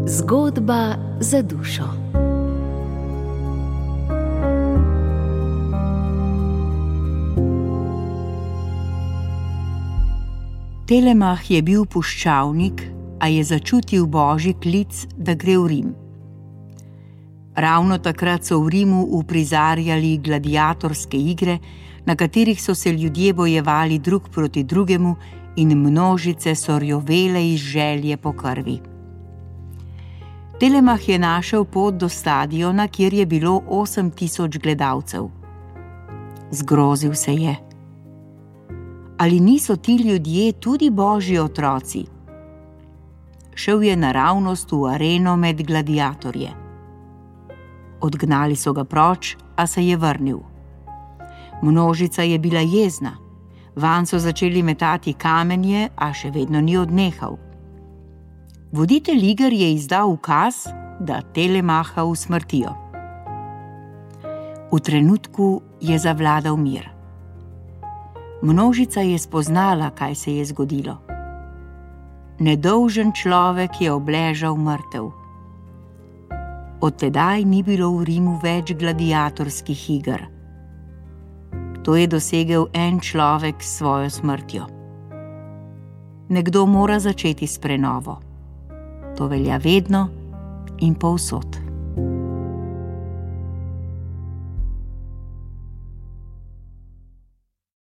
Zgodba za dušo. Telemah je bil puščavnik, a je začutil božji klic, da gre v Rim. Ravno takrat so v Rimu uprizarjali gladiatorske igre, na katerih so se ljudje bojevali drug proti drugemu in množice so rjovele iz želje po krvi. Telemah je našel pot do stadiona, kjer je bilo 8000 gledalcev. Zgrozil se je. Ali niso ti ljudje tudi božji otroci? Šel je naravnost v areno med gladiatorje. Odgnali so ga proč, a se je vrnil. Množica je bila jezna. Vanj so začeli metati kamenje, a še vedno ni odnehal. Voditelj iger je izdal ukaz, da Telemaha usmrtijo. V trenutku je zavladal mir. Množica je spoznala, kaj se je zgodilo. Nedolžen človek je obležal mrtev. Od tedaj ni bilo v Rimu več gladiatorskih iger. To je dosegel en človek s svojo smrtjo. Nekdo mora začeti s prenovo. To velja vedno in povsod.